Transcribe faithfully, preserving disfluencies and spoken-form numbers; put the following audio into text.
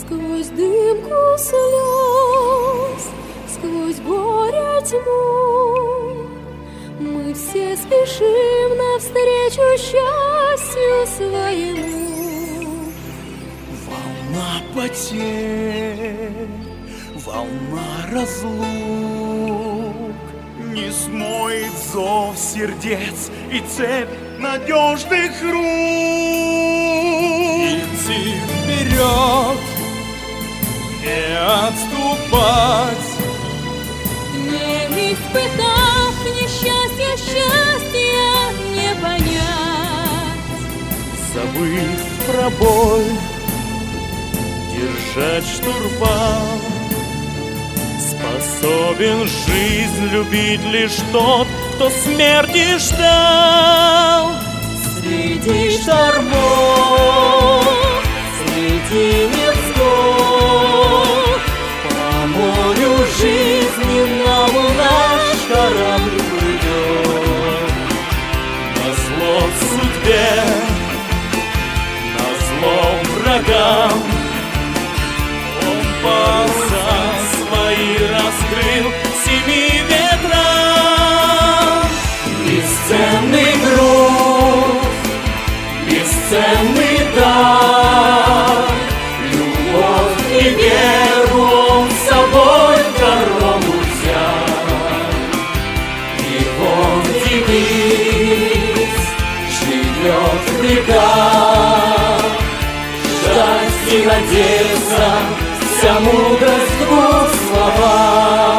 Сквозь дымку слез, сквозь горе тьму, мы все спешим навстречу счастью своему. Волна потерь, волна разлук не смоет зов сердец и цепь надежных рук. Идти вперед, не отступать, не испытав несчастья, счастья не понять. забыв про боль, держать штурвал. Способен жизнь любить лишь тот, кто смерти ждал. Среди штормов, среди невзгод, по морю жизненному наш корабль плывет. Назло судьбе, назло врагам, он паруса свои раскрыл семи ветрам. Бесценный груз, бесценный дар, любовь и веру он с собой в дорогу взял. Его девиз живет в веках, ждать и надеяться, вся мудрость в двух словах.